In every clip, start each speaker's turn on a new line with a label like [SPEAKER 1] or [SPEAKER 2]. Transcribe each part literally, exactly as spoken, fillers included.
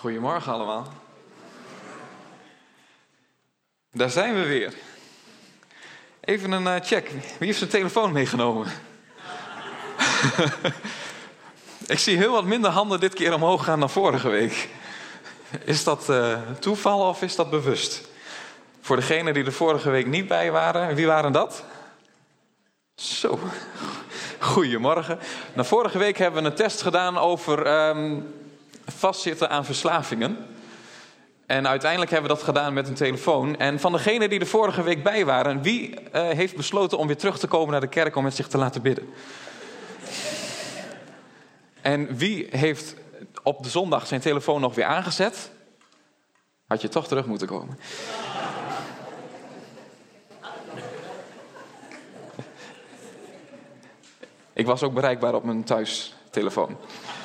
[SPEAKER 1] Goedemorgen allemaal. Daar zijn we weer. Even een uh, check. Wie heeft zijn telefoon meegenomen? Ik zie heel wat minder handen dit keer omhoog gaan dan vorige week. Is dat uh, toeval of is dat bewust? Voor degenen die er vorige week niet bij waren, wie waren dat? Zo, goedemorgen. Nou, vorige week hebben we een test gedaan over um, vastzitten aan verslavingen. En uiteindelijk hebben we dat gedaan met een telefoon. En van degenen die er vorige week bij waren, wie uh, heeft besloten om weer terug te komen naar de kerk om met zich te laten bidden? En wie heeft op de zondag zijn telefoon nog weer aangezet? Had je toch terug moeten komen. Ik was ook bereikbaar op mijn thuistelefoon.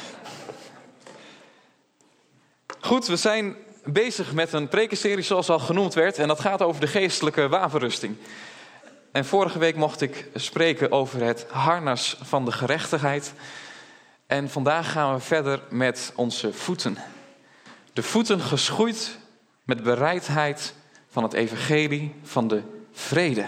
[SPEAKER 1] Goed, we zijn bezig met een prekenserie zoals al genoemd werd. En dat gaat over de geestelijke wapenrusting. En vorige week mocht ik spreken over het harnas van de gerechtigheid. En vandaag gaan we verder met onze voeten. De voeten geschoeid met bereidheid van het evangelie van de vrede.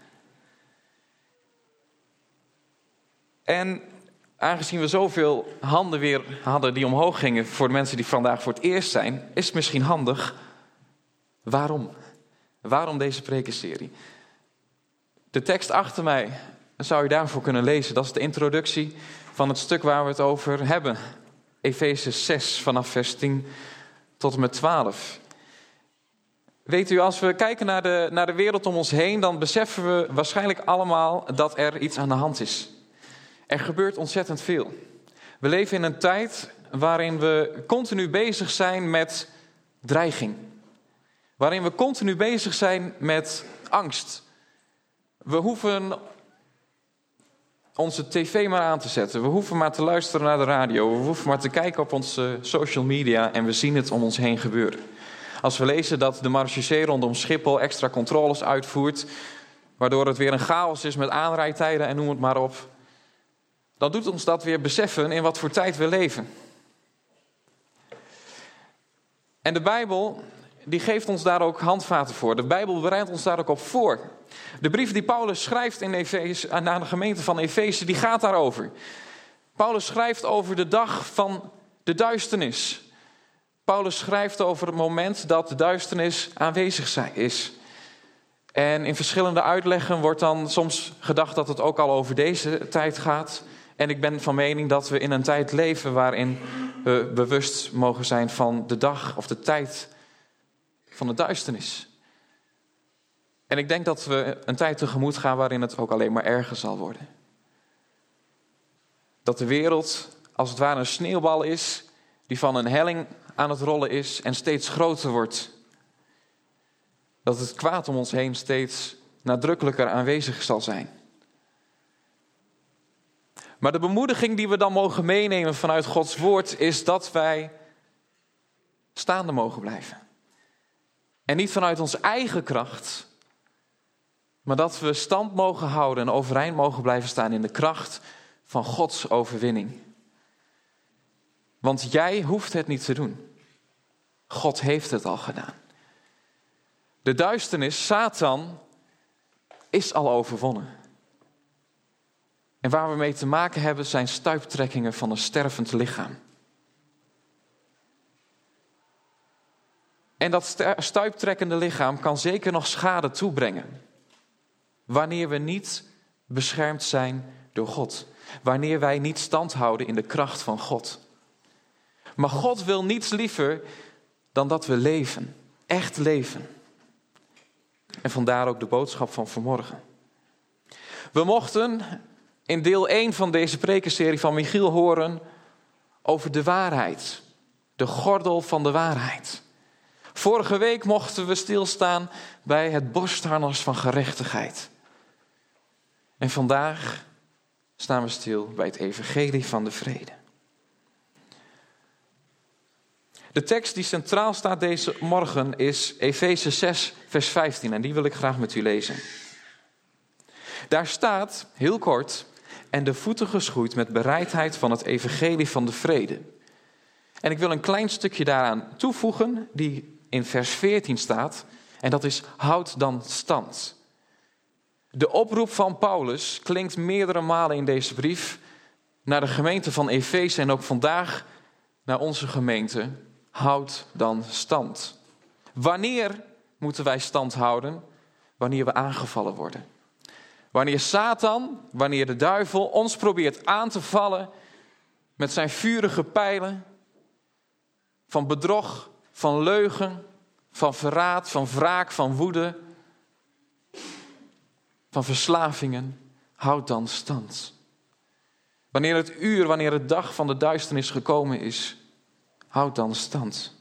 [SPEAKER 1] En aangezien we zoveel handen weer hadden die omhoog gingen voor de mensen die vandaag voor het eerst zijn, is het misschien handig. Waarom? Waarom deze prekenserie? De tekst achter mij zou je daarvoor kunnen lezen. Dat is de introductie van het stuk waar we het over hebben. Efeze zes vanaf vers tien tot en met twaalf. Weet u, als we kijken naar de, naar de wereld om ons heen, dan beseffen we waarschijnlijk allemaal dat er iets aan de hand is. Er gebeurt ontzettend veel. We leven in een tijd waarin we continu bezig zijn met dreiging. Waarin we continu bezig zijn met angst. We hoeven onze tv maar aan te zetten. We hoeven maar te luisteren naar de radio. We hoeven maar te kijken op onze social media en we zien het om ons heen gebeuren. Als we lezen dat de marechaussee rondom Schiphol extra controles uitvoert, waardoor het weer een chaos is met aanrijdtijden en noem het maar op, dan doet ons dat weer beseffen in wat voor tijd we leven. En de Bijbel, die geeft ons daar ook handvaten voor. De Bijbel bereidt ons daar ook op voor. De brief die Paulus schrijft in Efeze, aan de gemeente van Efeze, die gaat daarover. Paulus schrijft over de dag van de duisternis. Paulus schrijft over het moment dat de duisternis aanwezig is. En in verschillende uitleggen wordt dan soms gedacht dat het ook al over deze tijd gaat. En ik ben van mening dat we in een tijd leven waarin we bewust mogen zijn van de dag of de tijd van de duisternis. En ik denk dat we een tijd tegemoet gaan waarin het ook alleen maar erger zal worden. Dat de wereld als het ware een sneeuwbal is die van een helling aan het rollen is en steeds groter wordt. Dat het kwaad om ons heen steeds nadrukkelijker aanwezig zal zijn. Maar de bemoediging die we dan mogen meenemen vanuit Gods woord is dat wij staande mogen blijven. En niet vanuit onze eigen kracht, maar dat we stand mogen houden en overeind mogen blijven staan in de kracht van Gods overwinning. Want jij hoeft het niet te doen. God heeft het al gedaan. De duisternis, Satan, is al overwonnen. En waar we mee te maken hebben zijn stuiptrekkingen van een stervend lichaam. En dat stuiptrekkende lichaam kan zeker nog schade toebrengen. Wanneer we niet beschermd zijn door God. Wanneer wij niet stand houden in de kracht van God. Maar God wil niets liever dan dat we leven. Echt leven. En vandaar ook de boodschap van vanmorgen. We mochten in deel één van deze prekenserie van Michiel horen over de waarheid. De gordel van de waarheid. Vorige week mochten we stilstaan bij het borstharnas van gerechtigheid. En vandaag staan we stil bij het evangelie van de vrede. De tekst die centraal staat deze morgen is Efeze zes vers vijftien en die wil ik graag met u lezen. Daar staat, heel kort, en de voeten geschoeid met bereidheid van het evangelie van de vrede. En ik wil een klein stukje daaraan toevoegen, die in vers veertien staat. En dat is, houd dan stand. De oproep van Paulus klinkt meerdere malen in deze brief naar de gemeente van Efeze en ook vandaag naar onze gemeente. Houd dan stand. Wanneer moeten wij stand houden? Wanneer we aangevallen worden. Wanneer Satan, wanneer de duivel ons probeert aan te vallen met zijn vurige pijlen van bedrog, van leugen, van verraad, van wraak, van woede, van verslavingen, houd dan stand. Wanneer het uur, wanneer het dag van de duisternis gekomen is, houd dan stand.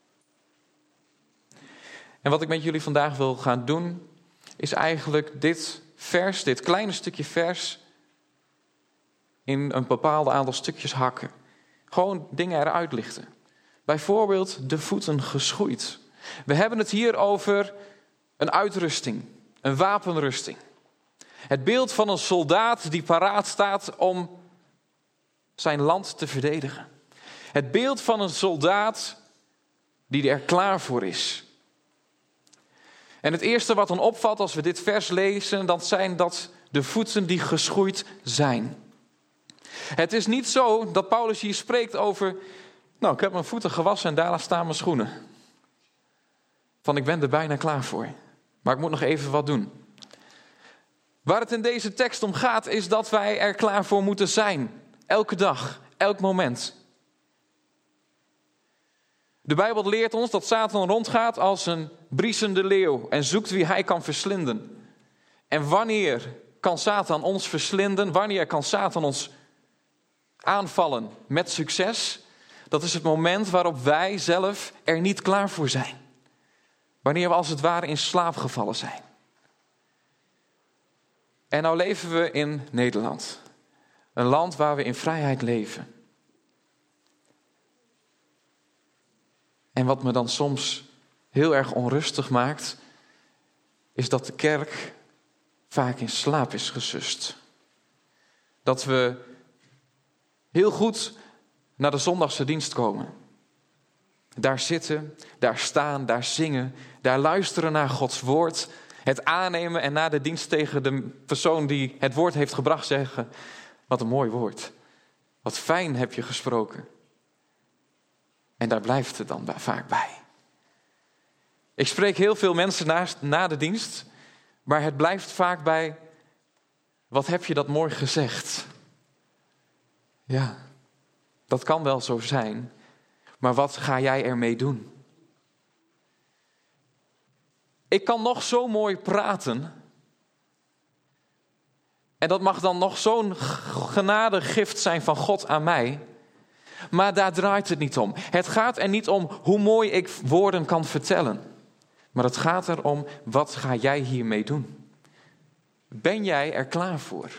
[SPEAKER 1] En wat ik met jullie vandaag wil gaan doen, is eigenlijk dit vers, dit kleine stukje vers, in een bepaald aantal stukjes hakken. Gewoon dingen eruit lichten. Bijvoorbeeld de voeten geschoeid. We hebben het hier over een uitrusting, een wapenrusting. Het beeld van een soldaat die paraat staat om zijn land te verdedigen. Het beeld van een soldaat die er klaar voor is. En het eerste wat dan opvalt als we dit vers lezen, dat zijn dat de voeten die geschoeid zijn. Het is niet zo dat Paulus hier spreekt over, nou, ik heb mijn voeten gewassen en daar staan mijn schoenen. Van, ik ben er bijna klaar voor, maar ik moet nog even wat doen. Waar het in deze tekst om gaat, is dat wij er klaar voor moeten zijn. Elke dag, elk moment. De Bijbel leert ons dat Satan rondgaat als een briesende leeuw en zoekt wie hij kan verslinden. En wanneer kan Satan ons verslinden? Wanneer kan Satan ons aanvallen met succes? Dat is het moment waarop wij zelf er niet klaar voor zijn. Wanneer we als het ware in slaap gevallen zijn. En nou leven we in Nederland. Een land waar we in vrijheid leven. En wat me dan soms heel erg onrustig maakt, is dat de kerk vaak in slaap is gesust. Dat we heel goed naar de zondagse dienst komen. Daar zitten, daar staan, daar zingen, daar luisteren naar Gods woord. Het aannemen en na de dienst tegen de persoon die het woord heeft gebracht zeggen, wat een mooi woord. Wat fijn heb je gesproken. En daar blijft het dan vaak bij. Ik spreek heel veel mensen na, na de dienst, maar het blijft vaak bij, wat heb je dat mooi gezegd? Ja, dat kan wel zo zijn, maar wat ga jij ermee doen? Ik kan nog zo mooi praten. En dat mag dan nog zo'n genadegift zijn van God aan mij. Maar daar draait het niet om. Het gaat er niet om hoe mooi ik woorden kan vertellen. Maar het gaat erom, wat ga jij hiermee doen? Ben jij er klaar voor?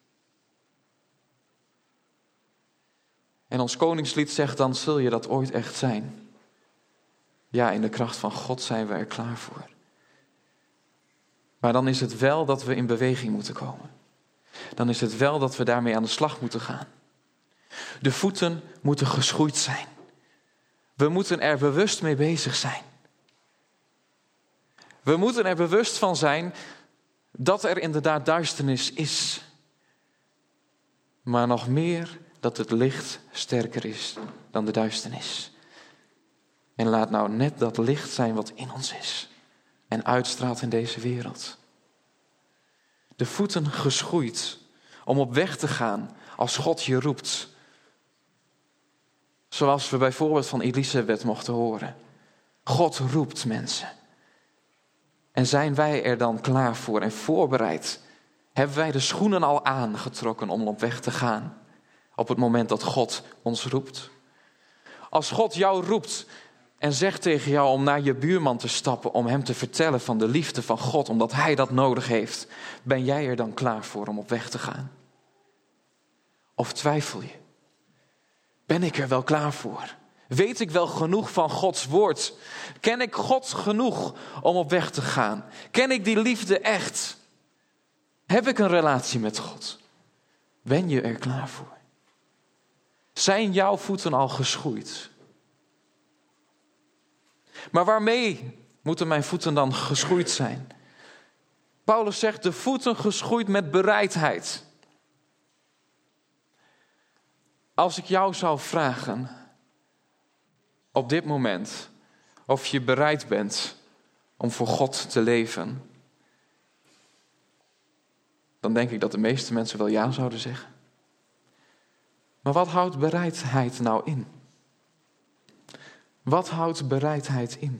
[SPEAKER 1] En ons koningslied zegt, dan zul je dat ooit echt zijn. Ja, in de kracht van God zijn we er klaar voor. Maar dan is het wel dat we in beweging moeten komen. Dan is het wel dat we daarmee aan de slag moeten gaan. De voeten moeten geschoeid zijn. We moeten er bewust mee bezig zijn. We moeten er bewust van zijn dat er inderdaad duisternis is. Maar nog meer dat het licht sterker is dan de duisternis. En laat nou net dat licht zijn wat in ons is. En uitstraalt in deze wereld. De voeten geschoeid om op weg te gaan als God je roept. Zoals we bijvoorbeeld van Elisabeth mochten horen. God roept mensen. En zijn wij er dan klaar voor en voorbereid? Hebben wij de schoenen al aangetrokken om op weg te gaan? Op het moment dat God ons roept. Als God jou roept en zegt tegen jou om naar je buurman te stappen, om hem te vertellen van de liefde van God, omdat hij dat nodig heeft, ben jij er dan klaar voor om op weg te gaan? Of twijfel je? Ben ik er wel klaar voor? Weet ik wel genoeg van Gods woord? Ken ik God genoeg om op weg te gaan? Ken ik die liefde echt? Heb ik een relatie met God? Ben je er klaar voor? Zijn jouw voeten al geschoeid? Maar waarmee moeten mijn voeten dan geschoeid zijn? Paulus zegt, de voeten geschoeid met bereidheid. Als ik jou zou vragen, op dit moment, of je bereid bent om voor God te leven, dan denk ik dat de meeste mensen wel ja zouden zeggen. Maar wat houdt bereidheid nou in? Wat houdt bereidheid in?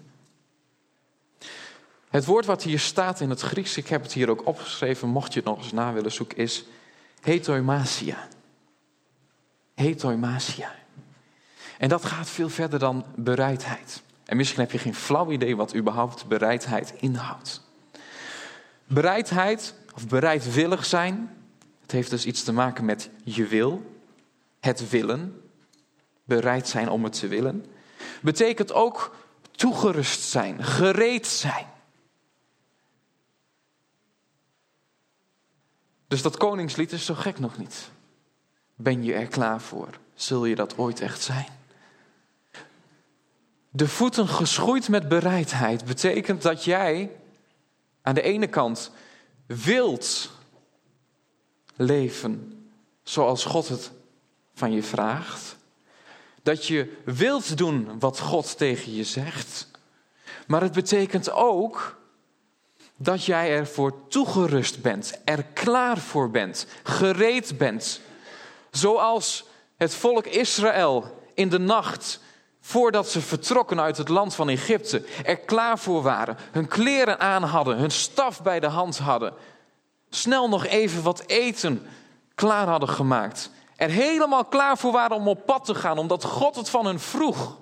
[SPEAKER 1] Het woord wat hier staat in het Grieks, ik heb het hier ook opgeschreven, mocht je het nog eens na willen zoeken, is hetoimasia. Hetoimasia. En dat gaat veel verder dan bereidheid. En misschien heb je geen flauw idee wat überhaupt bereidheid inhoudt. Bereidheid, of bereidwillig zijn, het heeft dus iets te maken met je wil, het willen, bereid zijn om het te willen, betekent ook toegerust zijn, gereed zijn. Dus dat koningslied is zo gek nog niet. Ben je er klaar voor? Zul je dat ooit echt zijn? De voeten geschoeid met bereidheid betekent dat jij aan de ene kant wilt leven zoals God het van je vraagt. Dat je wilt doen wat God tegen je zegt. Maar het betekent ook dat jij ervoor toegerust bent, er klaar voor bent, gereed bent. Zoals het volk Israël in de nacht, voordat ze vertrokken uit het land van Egypte, er klaar voor waren, hun kleren aan hadden, hun staf bij de hand hadden, snel nog even wat eten klaar hadden gemaakt, er helemaal klaar voor waren om op pad te gaan, omdat God het van hen vroeg.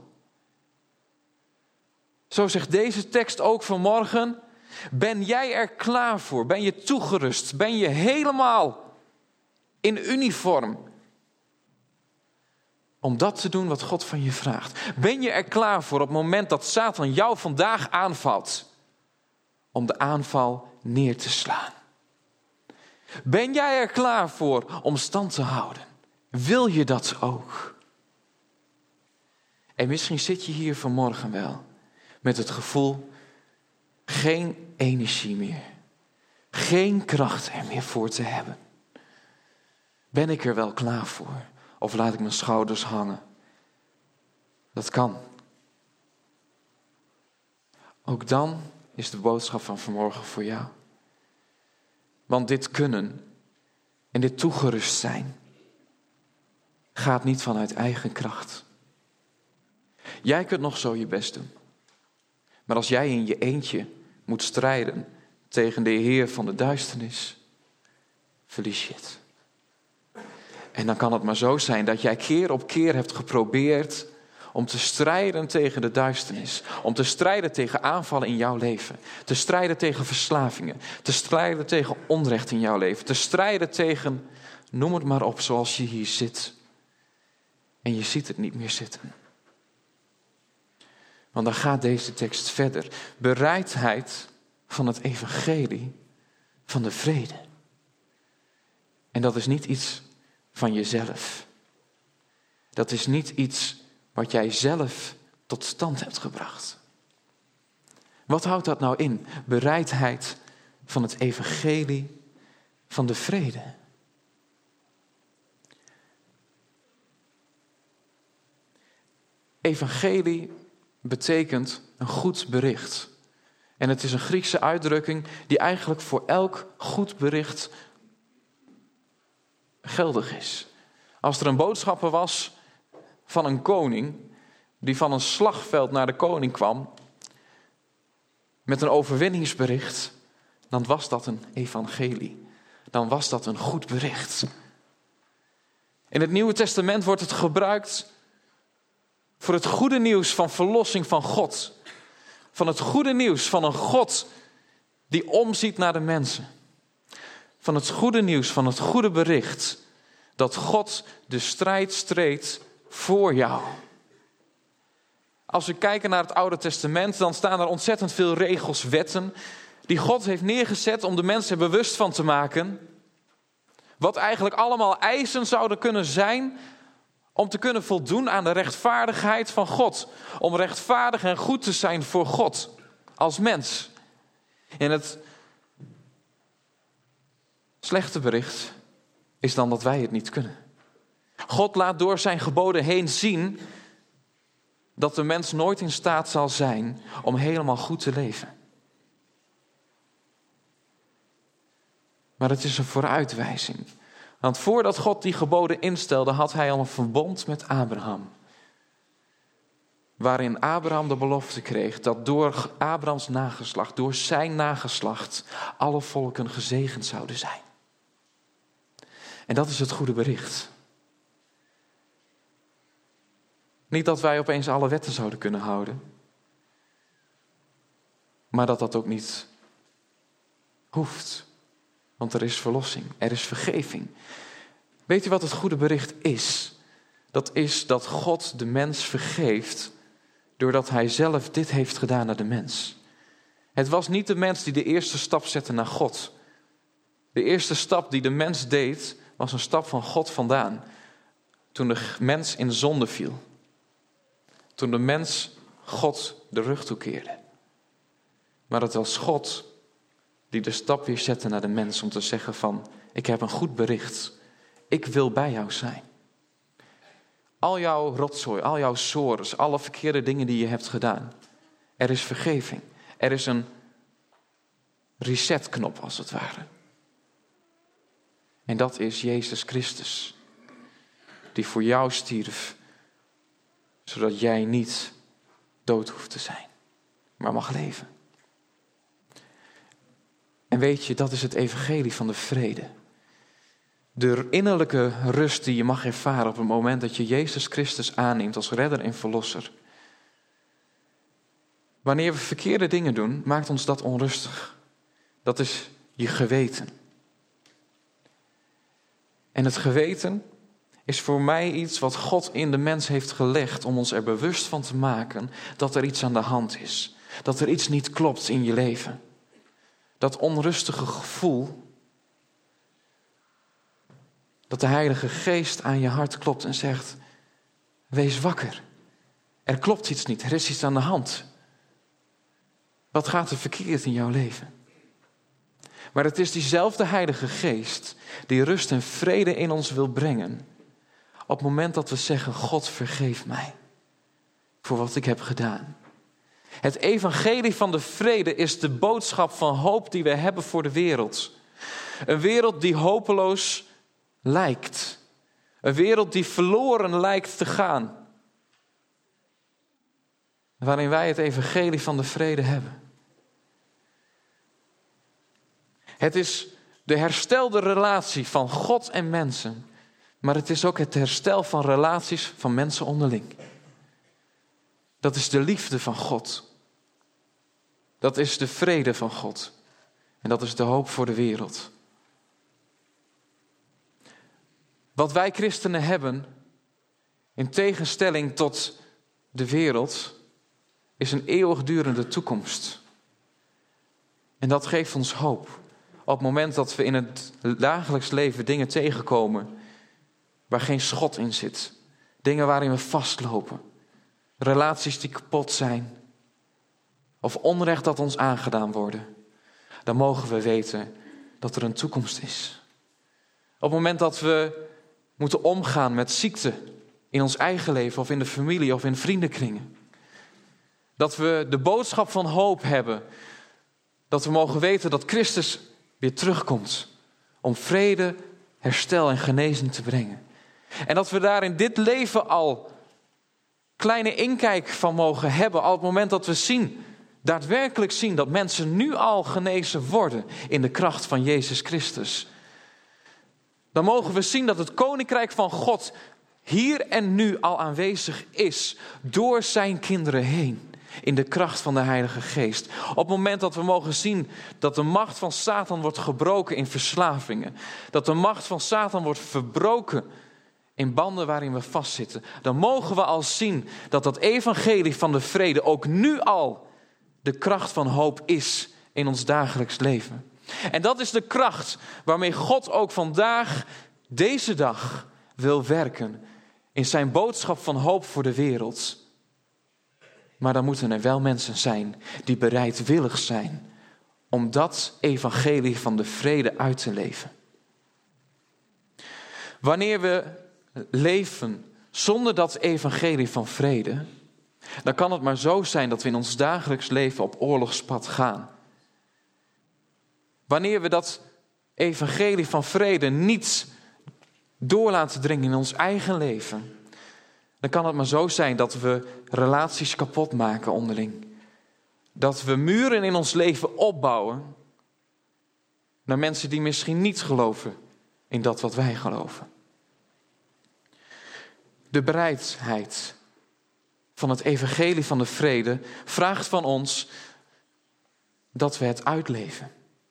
[SPEAKER 1] Zo zegt deze tekst ook vanmorgen, ben jij er klaar voor? Ben je toegerust? Ben je helemaal in uniform om dat te doen wat God van je vraagt? Ben je er klaar voor op het moment dat Satan jou vandaag aanvalt, om de aanval neer te slaan? Ben jij er klaar voor om stand te houden? Wil je dat ook? En misschien zit je hier vanmorgen wel met het gevoel, geen energie meer, geen kracht er meer voor te hebben. Ben ik er wel klaar voor? Of laat ik mijn schouders hangen? Dat kan. Ook dan is de boodschap van vanmorgen voor jou. Want dit kunnen en dit toegerust zijn gaat niet vanuit eigen kracht. Jij kunt nog zo je best doen. Maar als jij in je eentje moet strijden tegen de Heer van de duisternis, verlies je het. En dan kan het maar zo zijn dat jij keer op keer hebt geprobeerd om te strijden tegen de duisternis. Om te strijden tegen aanvallen in jouw leven. Te strijden tegen verslavingen. Te strijden tegen onrecht in jouw leven. Te strijden tegen, noem het maar op, zoals je hier zit. En je ziet het niet meer zitten. Want dan gaat deze tekst verder. Bereidheid van het evangelie van de vrede. En dat is niet iets van jezelf. Dat is niet iets wat jij zelf tot stand hebt gebracht. Wat houdt dat nou in? Bereidheid van het evangelie van de vrede. Evangelie betekent een goed bericht. En het is een Griekse uitdrukking die eigenlijk voor elk goed bericht geldig is. Als er een boodschapper was van een koning die van een slagveld naar de koning kwam met een overwinningsbericht, dan was dat een evangelie. Dan was dat een goed bericht. In het Nieuwe Testament wordt het gebruikt voor het goede nieuws van verlossing van God. Van het goede nieuws van een God die omziet naar de mensen. Van het goede nieuws, van het goede bericht dat God de strijd streed voor jou. Als we kijken naar het Oude Testament, dan staan er ontzettend veel regels, wetten, die God heeft neergezet om de mensen er bewust van te maken. Wat eigenlijk allemaal eisen zouden kunnen zijn Om te kunnen voldoen aan de rechtvaardigheid van God. Om rechtvaardig en goed te zijn voor God. Als mens. En het slechte bericht is dan dat wij het niet kunnen. God laat door zijn geboden heen zien dat de mens nooit in staat zal zijn om helemaal goed te leven. Maar het is een vooruitwijzing. Want voordat God die geboden instelde, had hij al een verbond met Abraham. Waarin Abraham de belofte kreeg dat door Abrahams nageslacht, door zijn nageslacht, alle volken gezegend zouden zijn. En dat is het goede bericht. Niet dat wij opeens alle wetten zouden kunnen houden. Maar dat dat ook niet hoeft. Want er is verlossing, er is vergeving. Weet u wat het goede bericht is? Dat is dat God de mens vergeeft doordat hij zelf dit heeft gedaan naar de mens. Het was niet de mens die de eerste stap zette naar God. De eerste stap die de mens deed was een stap van God vandaan. Toen de mens in zonde viel. Toen de mens God de rug toekeerde. Maar het was God die de stap weer zette naar de mens om te zeggen van, ik heb een goed bericht. Ik wil bij jou zijn. Al jouw rotzooi, al jouw sores, alle verkeerde dingen die je hebt gedaan. Er is vergeving. Er is een resetknop als het ware. En dat is Jezus Christus. Die voor jou stierf. Zodat jij niet dood hoeft te zijn. Maar mag leven. En weet je, dat is het evangelie van de vrede. De innerlijke rust die je mag ervaren op het moment dat je Jezus Christus aanneemt als redder en verlosser. Wanneer we verkeerde dingen doen, maakt ons dat onrustig. Dat is je geweten. En het geweten is voor mij iets wat God in de mens heeft gelegd om ons er bewust van te maken dat er iets aan de hand is. Dat er iets niet klopt in je leven. Dat onrustige gevoel, dat de Heilige Geest aan je hart klopt en zegt, wees wakker. Er klopt iets niet, er is iets aan de hand. Wat gaat er verkeerd in jouw leven? Maar het is diezelfde Heilige Geest die rust en vrede in ons wil brengen. Op het moment dat we zeggen, God vergeef mij voor wat ik heb gedaan. Het evangelie van de vrede is de boodschap van hoop die we hebben voor de wereld. Een wereld die hopeloos lijkt. Een wereld die verloren lijkt te gaan. Waarin wij het evangelie van de vrede hebben. Het is de herstelde relatie van God en mensen. Maar het is ook het herstel van relaties van mensen onderling. Dat is de liefde van God. Dat is de vrede van God. En dat is de hoop voor de wereld. Wat wij christenen hebben, in tegenstelling tot de wereld, is een eeuwigdurende toekomst. En dat geeft ons hoop. Op het moment dat we in het dagelijks leven dingen tegenkomen waar geen schot in zit. Dingen waarin we vastlopen. Relaties die kapot zijn. Of onrecht dat ons aangedaan worden. Dan mogen we weten dat er een toekomst is. Op het moment dat we moeten omgaan met ziekte in ons eigen leven of in de familie of in vriendenkringen. Dat we de boodschap van hoop hebben. Dat we mogen weten dat Christus weer terugkomt om vrede, herstel en genezing te brengen. En dat we daar in dit leven al kleine inkijk van mogen hebben. Al op het moment dat we zien, daadwerkelijk zien dat mensen nu al genezen worden in de kracht van Jezus Christus. Dan mogen we zien dat het koninkrijk van God hier en nu al aanwezig is door zijn kinderen heen. In de kracht van de Heilige Geest. Op het moment dat we mogen zien dat de macht van Satan wordt gebroken in verslavingen. Dat de macht van Satan wordt verbroken in banden waarin we vastzitten. Dan mogen we al zien dat dat evangelie van de vrede ook nu al de kracht van hoop is in ons dagelijks leven. En dat is de kracht waarmee God ook vandaag, deze dag, wil werken in zijn boodschap van hoop voor de wereld. Maar dan moeten er wel mensen zijn die bereidwillig zijn om dat evangelie van de vrede uit te leven. Wanneer we leven zonder dat evangelie van vrede, dan kan het maar zo zijn dat we in ons dagelijks leven op oorlogspad gaan. Wanneer we dat evangelie van vrede niet door laten dringen in ons eigen leven, dan kan het maar zo zijn dat we relaties kapot maken onderling. Dat we muren in ons leven opbouwen naar mensen die misschien niet geloven in dat wat wij geloven. De bereidheid van het evangelie van de vrede vraagt van ons dat we het uitleven.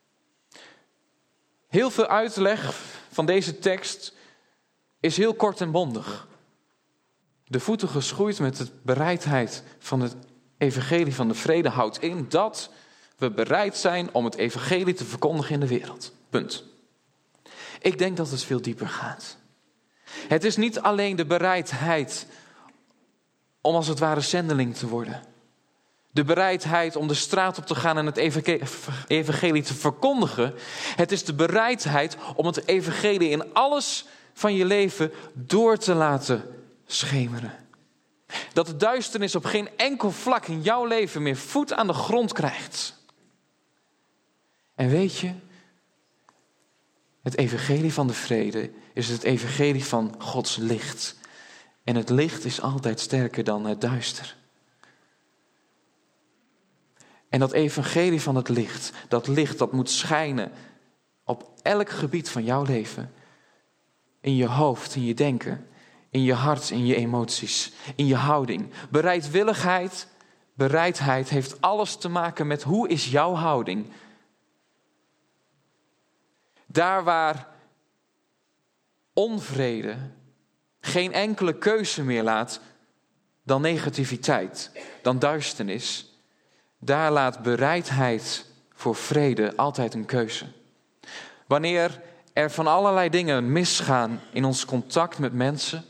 [SPEAKER 1] Heel veel uitleg van deze tekst is heel kort en bondig. De voeten geschoeid met de bereidheid van het evangelie van de vrede houdt in dat we bereid zijn om het evangelie te verkondigen in de wereld. Punt. Ik denk dat het veel dieper gaat. Het is niet alleen de bereidheid om als het ware zendeling te worden. De bereidheid om de straat op te gaan en het evangelie te verkondigen. Het is de bereidheid om het evangelie in alles van je leven door te laten schemeren. Dat de duisternis op geen enkel vlak in jouw leven meer voet aan de grond krijgt. En weet je, het evangelie van de vrede is het evangelie van Gods licht. En het licht is altijd sterker dan het duister. En dat evangelie van het licht, dat licht dat moet schijnen op elk gebied van jouw leven. In je hoofd, in je denken, in je hart, in je emoties, in je houding. Bereidwilligheid, bereidheid heeft alles te maken met hoe is jouw houding. Daar waar onvrede geen enkele keuze meer laat dan negativiteit, dan duisternis, daar laat bereidheid voor vrede altijd een keuze. Wanneer er van allerlei dingen misgaan in ons contact met mensen,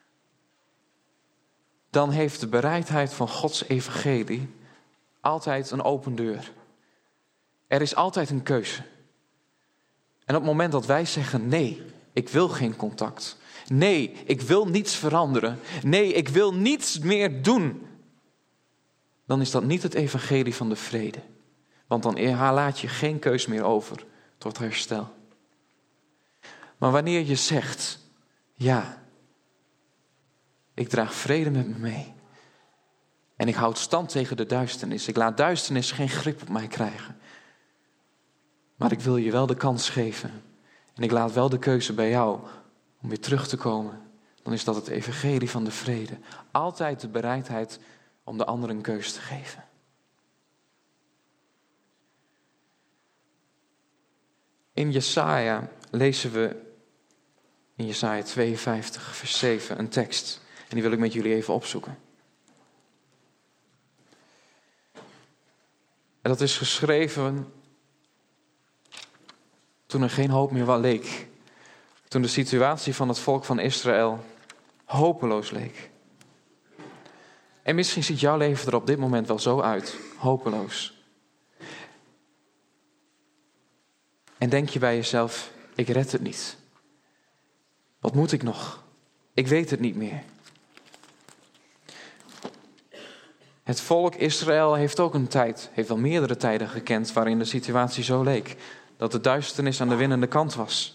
[SPEAKER 1] dan heeft de bereidheid van Gods evangelie altijd een open deur. Er is altijd een keuze. En op het moment dat wij zeggen, nee, ik wil geen contact. Nee, ik wil niets veranderen. Nee, ik wil niets meer doen. Dan is dat niet het evangelie van de vrede. Want dan laat je geen keus meer over tot herstel. Maar wanneer je zegt, ja, ik draag vrede met me mee. En ik houd stand tegen de duisternis. Ik laat duisternis geen grip op mij krijgen. Maar ik wil je wel de kans geven. En ik laat wel de keuze bij jou om weer terug te komen. Dan is dat het evangelie van de vrede. Altijd de bereidheid om de ander een keus te geven. In Jesaja lezen we in Jesaja tweeënvijftig vers zeven een tekst. En die wil ik met jullie even opzoeken. En dat is geschreven toen er geen hoop meer leek. Toen de situatie van het volk van Israël hopeloos leek. En misschien ziet jouw leven er op dit moment wel zo uit. Hopeloos. En denk je bij jezelf, ik red het niet. Wat moet ik nog? Ik weet het niet meer. Het volk Israël heeft ook een tijd, heeft wel meerdere tijden gekend waarin de situatie zo leek. Dat de duisternis aan de winnende kant was.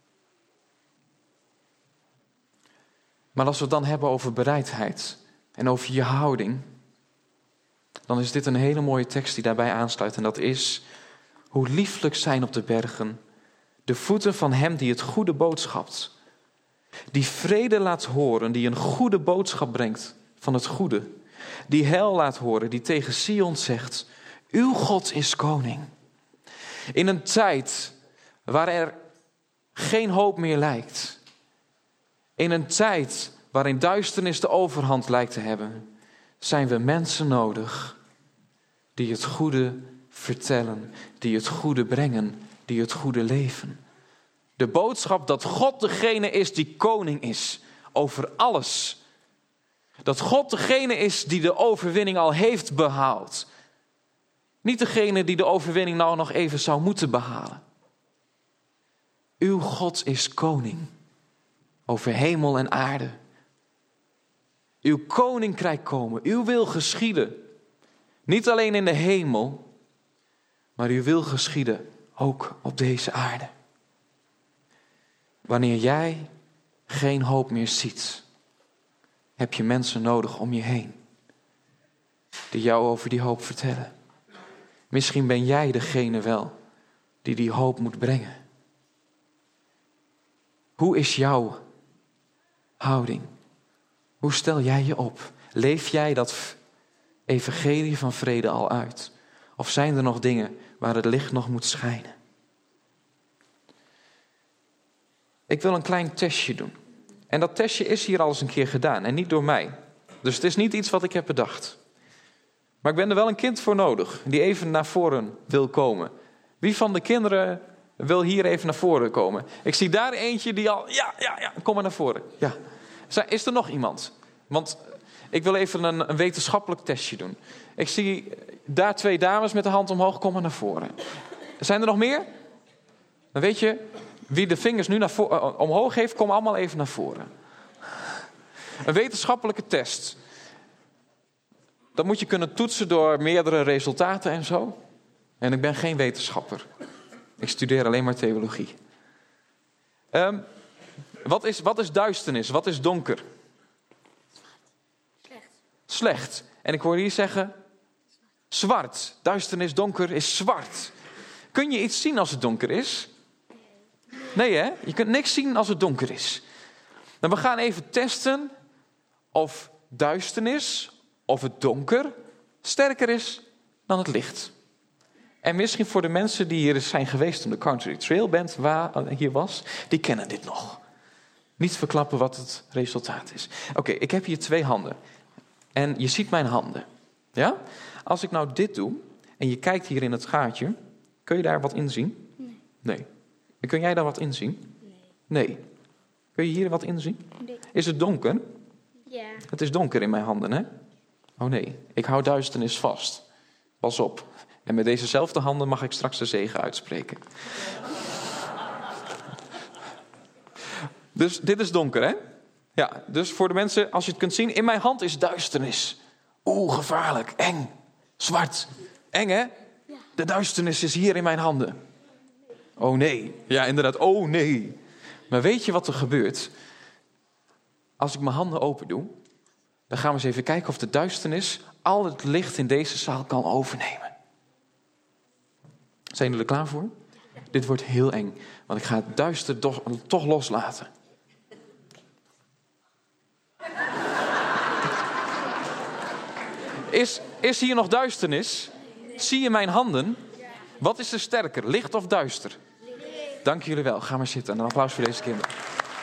[SPEAKER 1] Maar als we het dan hebben over bereidheid en over je houding, dan is dit een hele mooie tekst die daarbij aansluit. En dat is, hoe lieflijk zijn op de bergen de voeten van hem die het goede boodschapt. Die vrede laat horen, die een goede boodschap brengt van het goede. Die heil laat horen, die tegen Sion zegt, uw God is koning. In een tijd waar er geen hoop meer lijkt. In een tijd waarin duisternis de overhand lijkt te hebben, zijn we mensen nodig die het goede vertellen, die het goede brengen, die het goede leven. De boodschap dat God degene is die koning is over alles. Dat God degene is die de overwinning al heeft behaald. Niet degene die de overwinning nou nog even zou moeten behalen. Uw God is koning over hemel en aarde. Uw koninkrijk komen, uw wil geschieden. Niet alleen in de hemel, maar uw wil geschieden ook op deze aarde. Wanneer jij geen hoop meer ziet, heb je mensen nodig om je heen die jou over die hoop vertellen. Misschien ben jij degene wel die die hoop moet brengen. Hoe is jouw houding? Hoe stel jij je op? Leef jij dat evangelie van vrede al uit? Of zijn er nog dingen waar het licht nog moet schijnen? Ik wil een klein testje doen. En dat testje is hier al eens een keer gedaan en niet door mij. Dus het is niet iets wat ik heb bedacht. Maar ik ben er wel een kind voor nodig die even naar voren wil komen. Wie van de kinderen wil hier even naar voren komen? Ik zie daar eentje die al... Ja, ja, ja, kom maar naar voren. Ja. Is er nog iemand? Want ik wil even een, een wetenschappelijk testje doen. Ik zie daar twee dames met de hand omhoog, kom maar naar voren. Zijn er nog meer? Dan weet je, wie de vingers nu naar voren, omhoog heeft, kom allemaal even naar voren. Een wetenschappelijke test. Dat moet je kunnen toetsen door meerdere resultaten en zo. En ik ben geen wetenschapper. Ik studeer alleen maar theologie. Um, wat, is, wat is duisternis? Wat is donker?
[SPEAKER 2] Slecht.
[SPEAKER 1] Slecht. En ik hoor hier zeggen... Zwart. Duisternis, donker is zwart. Kun je iets zien als het donker is? Nee, hè? Je kunt niks zien als het donker is. Nou, we gaan even testen of duisternis, of het donker, sterker is dan het licht. En misschien voor de mensen die hier zijn geweest toen de Country Trail Band waar, hier was, die kennen dit nog. Niet verklappen wat het resultaat is. Oké, okay, ik heb hier twee handen. En je ziet mijn handen. Ja? Als ik nou dit doe, en je kijkt hier in het gaatje, kun je daar wat in zien?
[SPEAKER 2] Nee.
[SPEAKER 1] Nee. En kun jij daar wat in zien?
[SPEAKER 2] Nee.
[SPEAKER 1] Nee. Kun je hier wat in zien?
[SPEAKER 2] Nee.
[SPEAKER 1] Is het donker?
[SPEAKER 2] Ja.
[SPEAKER 1] Het is donker in mijn handen, hè? Oh nee, ik hou duisternis vast. Pas op. En met dezezelfde handen mag ik straks de zegen uitspreken. Dus dit is donker, hè? Ja, dus voor de mensen, als je het kunt zien, in mijn hand is duisternis. Oeh, gevaarlijk, eng, zwart. Eng, hè? De duisternis is hier in mijn handen. Oh nee, ja inderdaad, oh nee. Maar weet je wat er gebeurt? Als ik mijn handen open doe, dan gaan we eens even kijken of de duisternis al het licht in deze zaal kan overnemen. Zijn jullie er klaar voor? Dit wordt heel eng, want ik ga het duister toch, toch loslaten. Is, is hier nog duisternis? Zie je mijn handen? Wat is er sterker, licht of duister? Dank jullie wel. Ga maar zitten. En een applaus voor deze kinderen.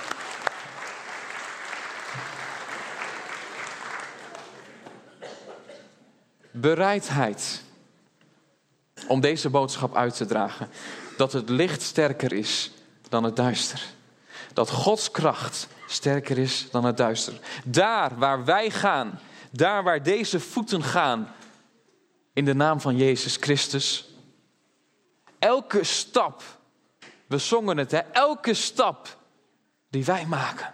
[SPEAKER 1] Bereidheid om deze boodschap uit te dragen. Dat het licht sterker is dan het duister. Dat Gods kracht sterker is dan het duister. Daar waar wij gaan, daar waar deze voeten gaan, in de naam van Jezus Christus. Elke stap, we zongen het, hè? Elke stap die wij maken.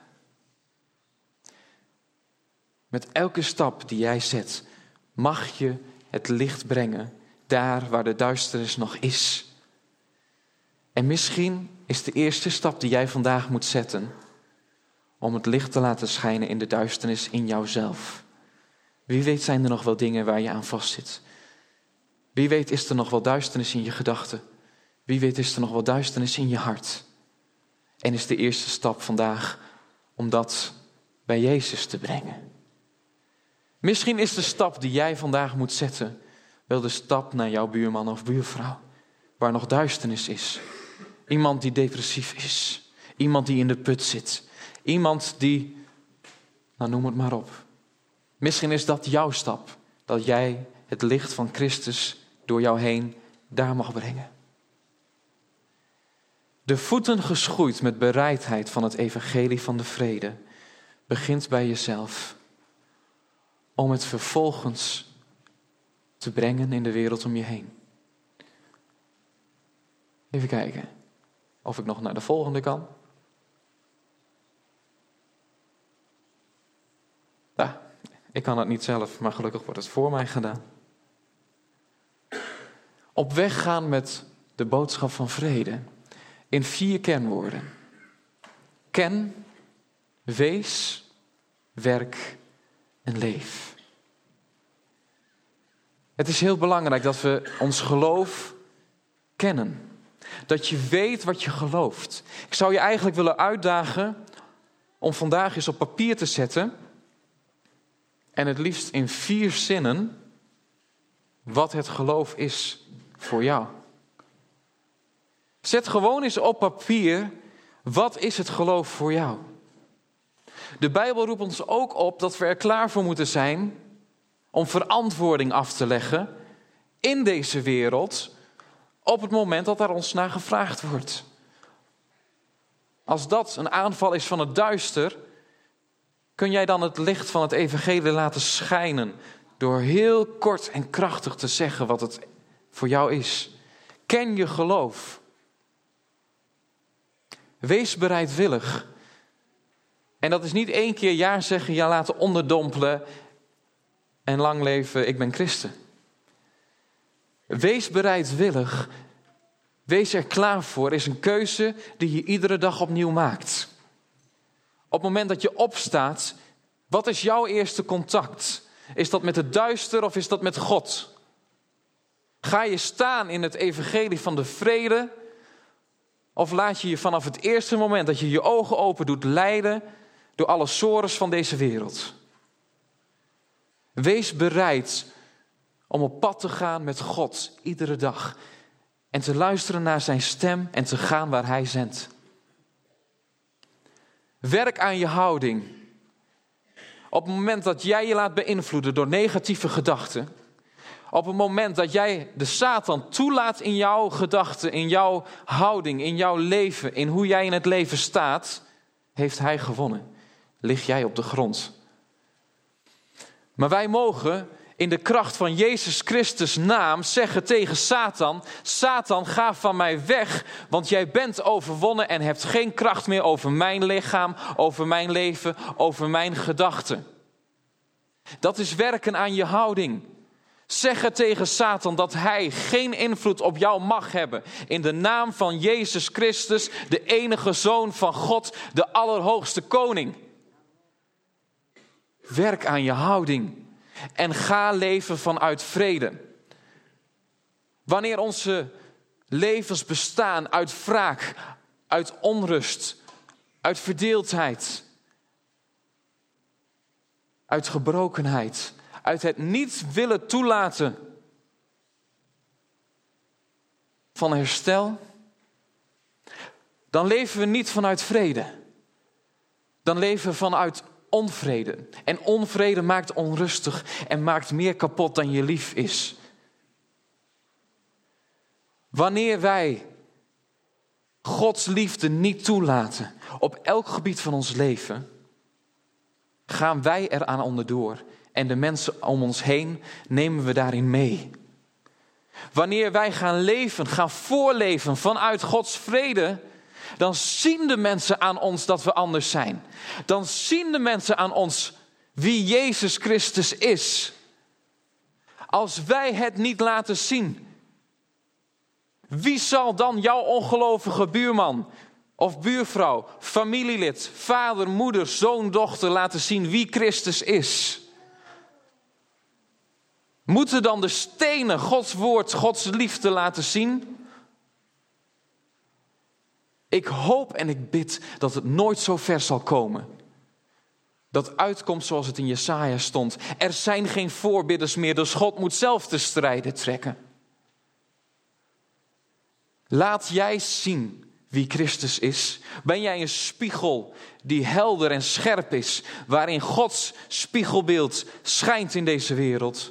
[SPEAKER 1] Met elke stap die jij zet, mag je het licht brengen daar waar de duisternis nog is. En misschien is de eerste stap die jij vandaag moet zetten om het licht te laten schijnen in de duisternis in jouzelf. Wie weet zijn er nog wel dingen waar je aan vastzit. Wie weet is er nog wel duisternis in je gedachten. Wie weet is er nog wel duisternis in je hart. En is de eerste stap vandaag om dat bij Jezus te brengen. Misschien is de stap die jij vandaag moet zetten wel de stap naar jouw buurman of buurvrouw. Waar nog duisternis is. Iemand die depressief is. Iemand die in de put zit. Iemand die, nou noem het maar op. Misschien is dat jouw stap. Dat jij het licht van Christus door jou heen daar mag brengen. De voeten geschoeid met bereidheid van het evangelie van de vrede begint bij jezelf. Om het vervolgens te brengen in de wereld om je heen. Even kijken of ik nog naar de volgende kan. Ja, ik kan het niet zelf, maar gelukkig wordt het voor mij gedaan. Op weg gaan met de boodschap van vrede. In vier kernwoorden. Ken, wees, werk en leef. Het is heel belangrijk dat we ons geloof kennen. Dat je weet wat je gelooft. Ik zou je eigenlijk willen uitdagen om vandaag eens op papier te zetten. En het liefst in vier zinnen wat het geloof is voor jou. Zet gewoon eens op papier, wat is het geloof voor jou? De Bijbel roept ons ook op dat we er klaar voor moeten zijn om verantwoording af te leggen in deze wereld op het moment dat daar ons naar gevraagd wordt. Als dat een aanval is van het duister, kun jij dan het licht van het evangelie laten schijnen door heel kort en krachtig te zeggen wat het voor jou is. Ken je geloof. Wees bereidwillig. En dat is niet één keer ja zeggen, ja laten onderdompelen en lang leven, ik ben christen. Wees bereidwillig. Wees er klaar voor. Is een keuze die je iedere dag opnieuw maakt. Op het moment dat je opstaat, wat is jouw eerste contact? Is dat met het duister of is dat met God? Ga je staan in het evangelie van de vrede? Of laat je je vanaf het eerste moment dat je je ogen open doet leiden door alle sores van deze wereld? Wees bereid om op pad te gaan met God iedere dag. En te luisteren naar zijn stem en te gaan waar hij zendt. Werk aan je houding. Op het moment dat jij je laat beïnvloeden door negatieve gedachten. Op het moment dat jij de Satan toelaat in jouw gedachten, in jouw houding, in jouw leven, in hoe jij in het leven staat, heeft hij gewonnen. Lig jij op de grond. Maar wij mogen in de kracht van Jezus Christus naam zeggen tegen Satan: Satan, ga van mij weg, want jij bent overwonnen en hebt geen kracht meer over mijn lichaam, over mijn leven, over mijn gedachten. Dat is werken aan je houding. Zeggen tegen Satan dat hij geen invloed op jou mag hebben. In de naam van Jezus Christus, de enige Zoon van God, de Allerhoogste Koning. Werk aan je houding. En ga leven vanuit vrede. Wanneer onze levens bestaan uit wraak, uit onrust, uit verdeeldheid, uit gebrokenheid, uit het niet willen toelaten van herstel, dan leven we niet vanuit vrede. Dan leven we vanuit onvrede. En onvrede maakt onrustig en maakt meer kapot dan je lief is. Wanneer wij Gods liefde niet toelaten op elk gebied van ons leven, gaan wij eraan onderdoor. En de mensen om ons heen nemen we daarin mee. Wanneer wij gaan leven, gaan voorleven vanuit Gods vrede, dan zien de mensen aan ons dat we anders zijn. Dan zien de mensen aan ons wie Jezus Christus is. Als wij het niet laten zien, wie zal dan jouw ongelovige buurman of buurvrouw, familielid, vader, moeder, zoon, dochter laten zien wie Christus is? Moeten dan de stenen Gods woord, Gods liefde laten zien? Ik hoop en ik bid dat het nooit zo ver zal komen. Dat uitkomt zoals het in Jesaja stond. Er zijn geen voorbidders meer, dus God moet zelf de strijden trekken. Laat jij zien wie Christus is. Ben jij een spiegel die helder en scherp is, waarin Gods spiegelbeeld schijnt in deze wereld?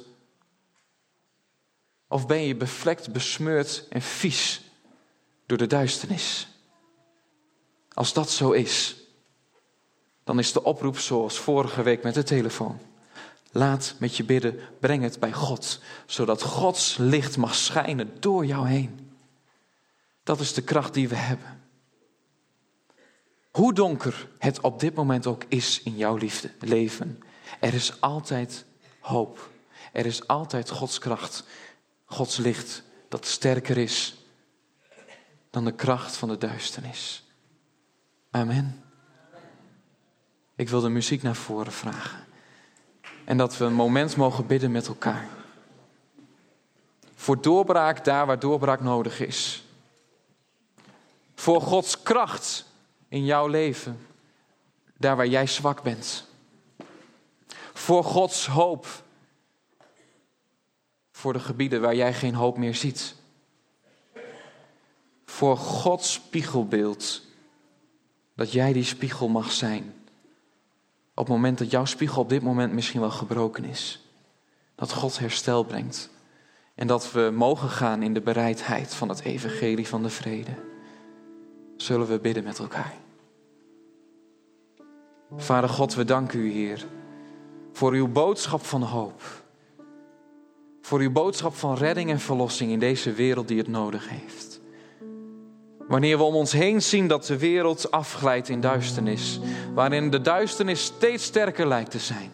[SPEAKER 1] Of ben je bevlekt, besmeurd en vies door de duisternis? Als dat zo is, dan is de oproep zoals vorige week met de telefoon. Laat met je bidden, breng het bij God, zodat Gods licht mag schijnen door jou heen. Dat is de kracht die we hebben. Hoe donker het op dit moment ook is in jouw liefde, leven, er is altijd hoop. Er is altijd Gods kracht, Gods licht dat sterker is dan de kracht van de duisternis. Amen. Ik wil de muziek naar voren vragen. En dat we een moment mogen bidden met elkaar. Voor doorbraak daar waar doorbraak nodig is. Voor Gods kracht in jouw leven, daar waar jij zwak bent. Voor Gods hoop. Voor de gebieden waar jij geen hoop meer ziet. Voor Gods spiegelbeeld. Dat jij die spiegel mag zijn. Op het moment dat jouw spiegel op dit moment misschien wel gebroken is. Dat God herstel brengt. En dat we mogen gaan in de bereidheid van het evangelie van de vrede. Zullen we bidden met elkaar. Vader God, we danken u, Heer. Voor uw boodschap van hoop. Voor uw boodschap van redding en verlossing in deze wereld die het nodig heeft. Wanneer we om ons heen zien dat de wereld afglijdt in duisternis. Waarin de duisternis steeds sterker lijkt te zijn.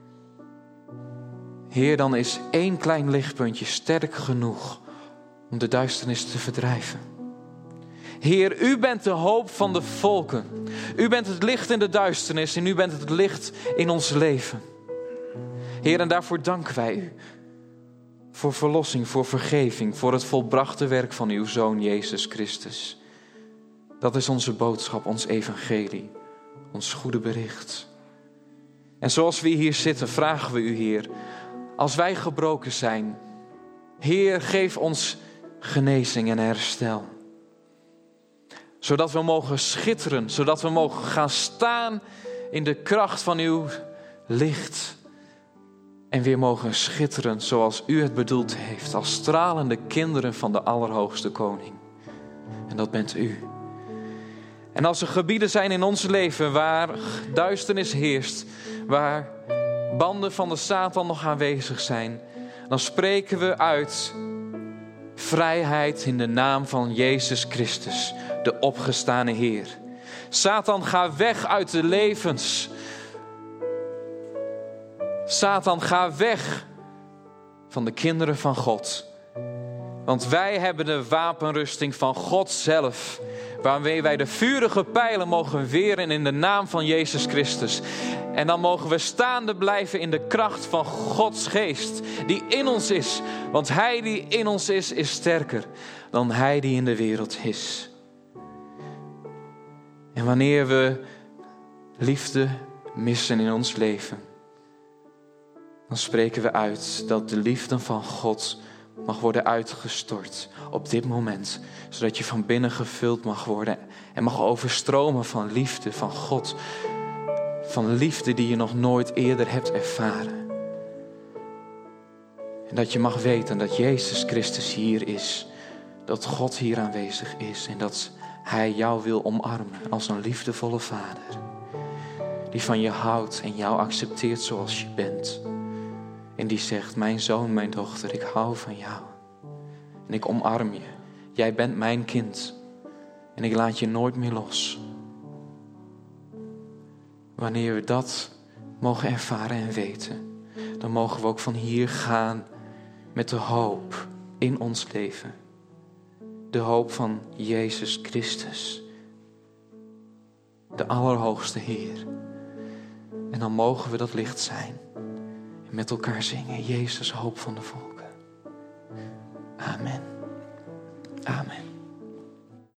[SPEAKER 1] Heer, dan is één klein lichtpuntje sterk genoeg om de duisternis te verdrijven. Heer, u bent de hoop van de volken. U bent het licht in de duisternis en u bent het licht in ons leven. Heer, en daarvoor danken wij u. Voor verlossing, voor vergeving, voor het volbrachte werk van uw Zoon Jezus Christus. Dat is onze boodschap, ons evangelie, ons goede bericht. En zoals we hier zitten, vragen we u, Heer, als wij gebroken zijn, Heer, geef ons genezing en herstel. Zodat we mogen schitteren, zodat we mogen gaan staan in de kracht van uw licht. En weer mogen schitteren zoals u het bedoeld heeft, als stralende kinderen van de Allerhoogste Koning. En dat bent u. En als er gebieden zijn in ons leven waar duisternis heerst, waar banden van de Satan nog aanwezig zijn, dan spreken we uit vrijheid in de naam van Jezus Christus, de opgestane Heer. Satan, ga weg uit de levens. Satan, ga weg van de kinderen van God. Want wij hebben de wapenrusting van God zelf, waarmee wij de vurige pijlen mogen weren in de naam van Jezus Christus. En dan mogen we staande blijven in de kracht van Gods geest, die in ons is. Want hij die in ons is, is sterker dan hij die in de wereld is. En wanneer we liefde missen in ons leven, dan spreken we uit dat de liefde van God mag worden uitgestort op dit moment. Zodat je van binnen gevuld mag worden en mag overstromen van liefde van God. Van liefde die je nog nooit eerder hebt ervaren. En dat je mag weten dat Jezus Christus hier is. Dat God hier aanwezig is en dat hij jou wil omarmen als een liefdevolle vader. Die van je houdt en jou accepteert zoals je bent. En die zegt, mijn zoon, mijn dochter, ik hou van jou. En ik omarm je. Jij bent mijn kind. En ik laat je nooit meer los. Wanneer we dat mogen ervaren en weten, dan mogen we ook van hier gaan met de hoop in ons leven. De hoop van Jezus Christus. De Allerhoogste Heer. En dan mogen we dat licht zijn. En met elkaar zingen, Jezus, hoop van de volken. Amen. Amen.